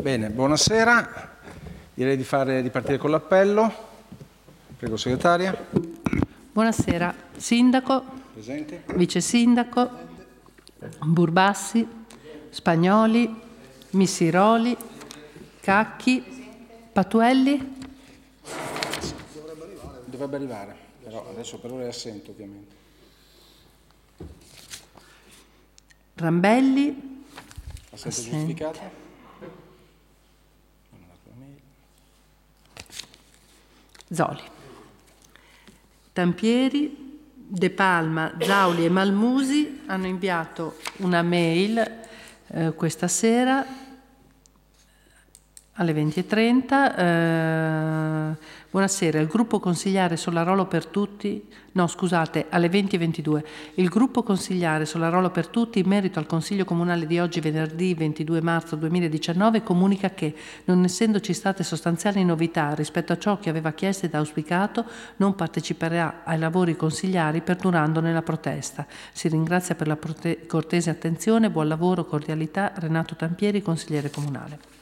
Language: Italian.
Bene, buonasera. Direi di partire con l'appello. Prego, segretaria. Buonasera. Sindaco, Presente. Vice Sindaco, Burbassi, Spagnoli, Missiroli, Cacchi, Patuelli. Dovrebbe arrivare, però adesso per ora è assente ovviamente. Rambelli. Assente giustificata. Zoli. Tampieri, De Palma, Zauli e Malmusi hanno inviato una mail questa sera alle 20:30. Buonasera, il gruppo consigliare Solarolo per tutti, no scusate, alle 20:22. Il gruppo consigliare Solarolo per tutti, in merito al Consiglio Comunale di oggi, venerdì 22 marzo 2019, comunica che, non essendoci state sostanziali novità rispetto a ciò che aveva chiesto ed auspicato, non parteciperà ai lavori consigliari perdurando nella protesta. Si ringrazia per la cortese attenzione, buon lavoro, cordialità. Renato Tampieri, consigliere comunale.